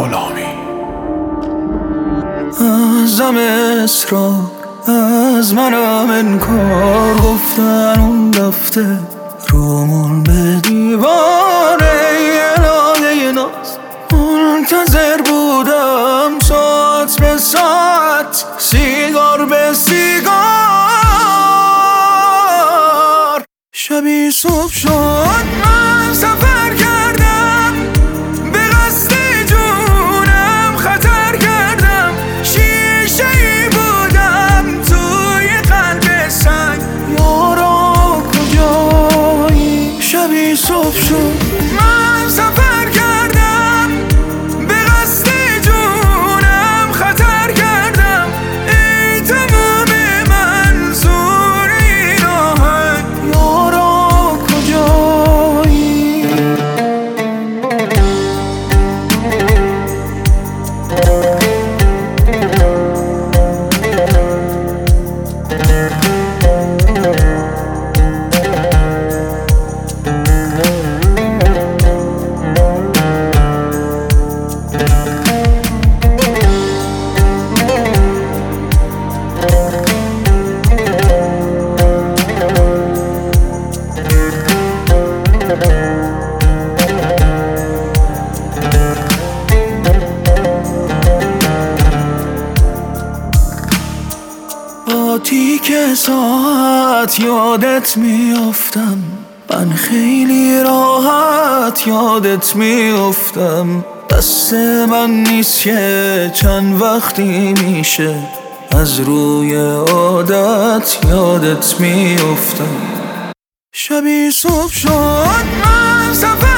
غلامی. ازم اصرار، از منم انکار، گفتن اون رفته رومون به دیواره. الهه ناز منتظر بودم، ساعت به ساعت، سیگار به سیگار. شبی صبح شد من سفر کردم، به قصد جونم خطر کردم. شیشه ای بودم توی قلب سنگ، یارا کجایی؟ شبی صبح شد من سفر کردم، به قصد جونم خطر کردم. ای تمام منظور این آهنگ، یارا کجایی؟ با تیک ساعت یادت میافتم، من خیلی راحت یادت میافتم. دست من نیست که چند وقتی میشه از روی عادت یادت میافتم. شبی صبح شد من سفر